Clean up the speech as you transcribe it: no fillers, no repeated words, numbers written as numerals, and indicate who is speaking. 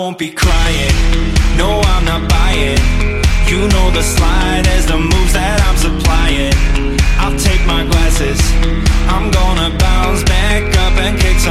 Speaker 1: Won't be crying, no I'm not buying. You know the slide as the moves that I'm supplying. I'll take my glasses, I'm gonna bounce back up and kick some